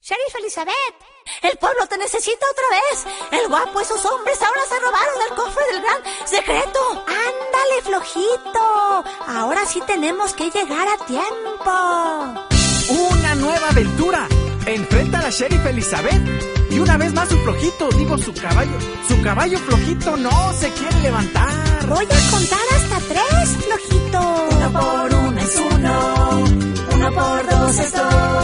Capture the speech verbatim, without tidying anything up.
Sheriff Elizabeth, el pueblo te necesita otra vez. El guapo y sus hombres ahora se robaron el cofre del gran secreto. Ándale, flojito. Ahora sí tenemos que llegar a tiempo. Una nueva aventura. Enfrenta a la Sheriff Elizabeth. Y una vez más su flojito, digo su caballo. Su caballo flojito no se quiere levantar. Voy a contar hasta tres, flojito. Uno por uno es uno. Uno por dos es dos.